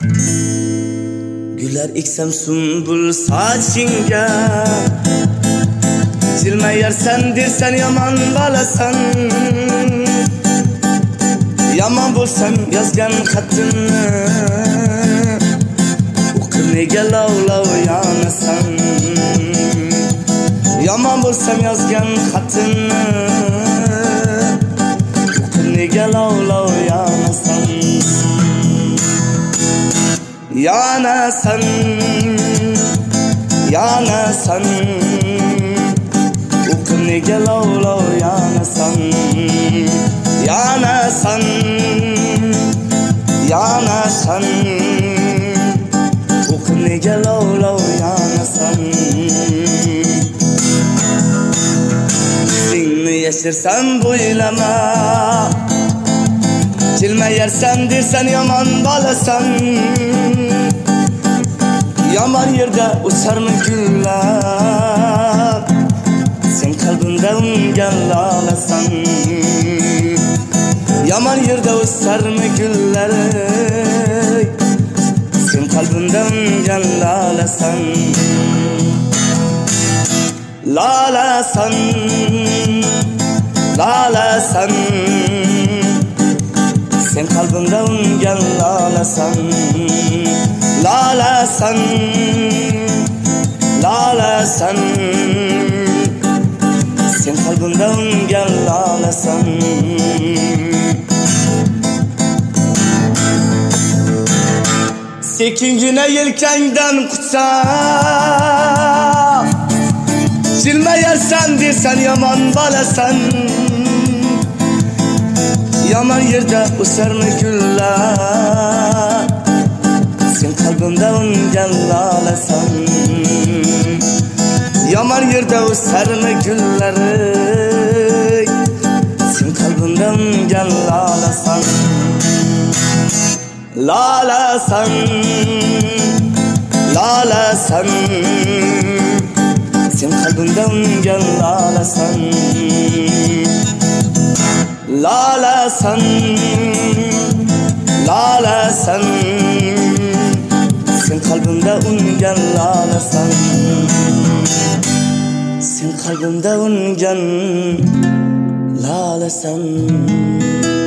Güller eksem sumbul saçinga, jilmayarsan dersen yaman balasan. Yaman bolsam yazgan xatini o'qib nega lavlav yonasan. Yaman bolsam yazgan xatini o'qib nega lavlav yonasan. Yanasan, yanasan, o'qib nega lavlav yonasan. Yanasan, yanasan, o'qib nega lavlav yonasan. Senni yashirsan bo'ylama, jilmayarsan dersan yomon bolasan. Yomon yerda o'sarmi gullar, sen qalbimda ungan lolasan. Yomon yerda o'sarmi gullar, sen qalbimda ungan lolasan. Lolasan, lolasan, sen qalbimda ungan lolasan. Lolasan, lolasan, sen qalbimda ungan lolasan. Sekingina yelkangdan qutsam, jilmayarsan dersan yomon bolasan. Yomon yerda o'sarmi gullar, sen qalbimda ungan lolasan. Yomon yerda o'sarmi gullar, sen qalbimda ungan lolasan. Lolasan, lolasan, sen qalbimda ungan lolasan. Lolasan, lolasan, sen qalbimda ungan lolasan. Sen qalbimda ungan lolasan.